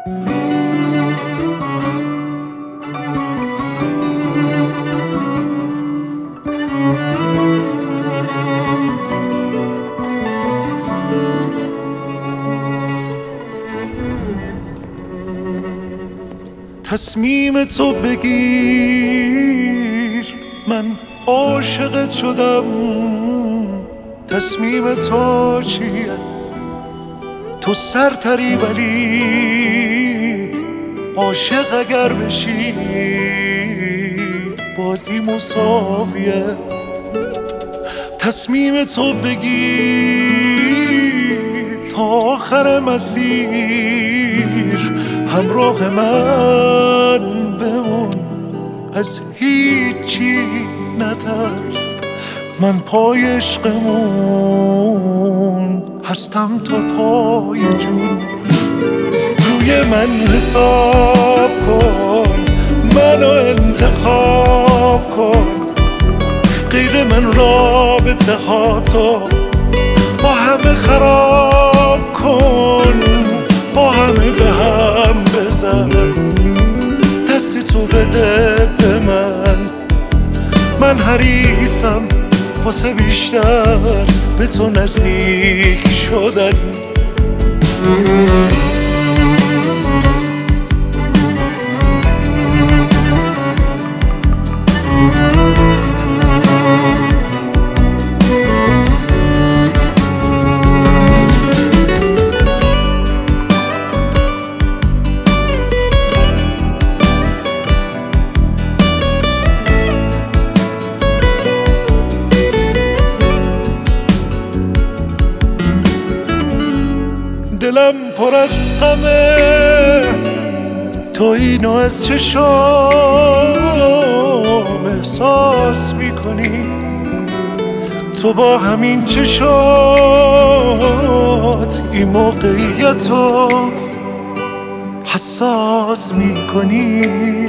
تصمیم تو بگیر، من عاشقت شدم. تصمیم تو چیه؟ تو سرتری ولی عاشق اگر بشی بازی مساویه. تصمیم تو بگیر تا آخر مسیر همراه من بمون، از هیچی نترس، من پای عشقمون هستم تا پای جون. روی من حساب کن، منو انتخاب کن، غیر من رابطه ها تو با همه خراب کن، با همه به هم بزن، دستی تو بده به من حریصم واسه بیشتر به تو نزدیک شدن. دلم پر از غمه، تو اینو از چشام احساس میکنی، تو با همین چشات این موقعیتو حساس میکنی.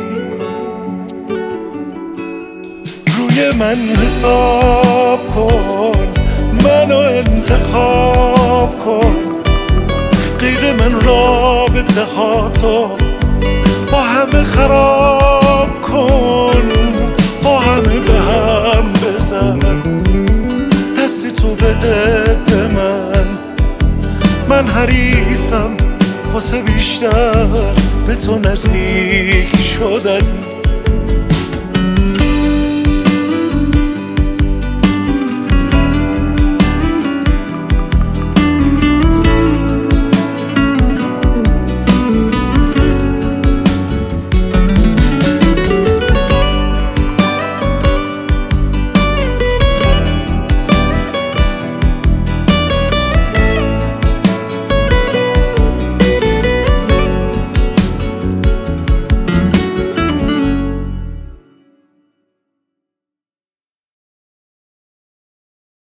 روی من حساب کن، منو انتخاب کن، غیر من رابطه ها تو با همه خراب کن، با همه به هم بزن، دستی تو بده به من حریصم واسه بیشتر به تو نزدیک شدن.